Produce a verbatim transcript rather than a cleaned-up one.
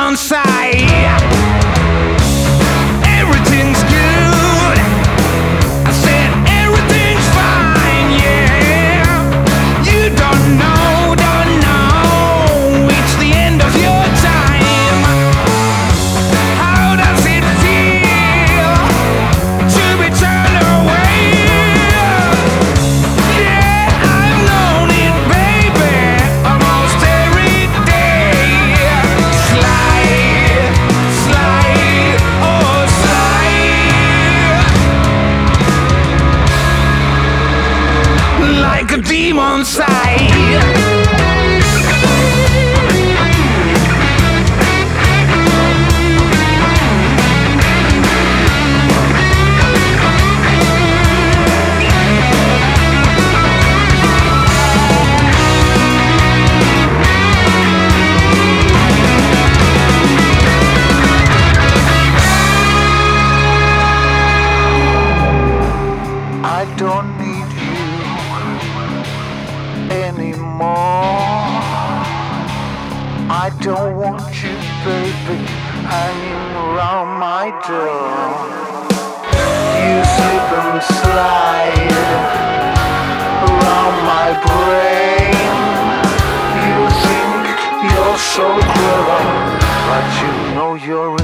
demon side. Everything's good. I said everything's fine, yeah. You don't know, don't know. It's the end of your time. How does it feel to be turned away? Yeah, I've known it, baby, almost every day. Slide, slide, oh slide, like a demon side. I don't need you anymore. I don't want you, baby, hanging around my door. You slip and slide around my brain. You think you're so clever, but you know you're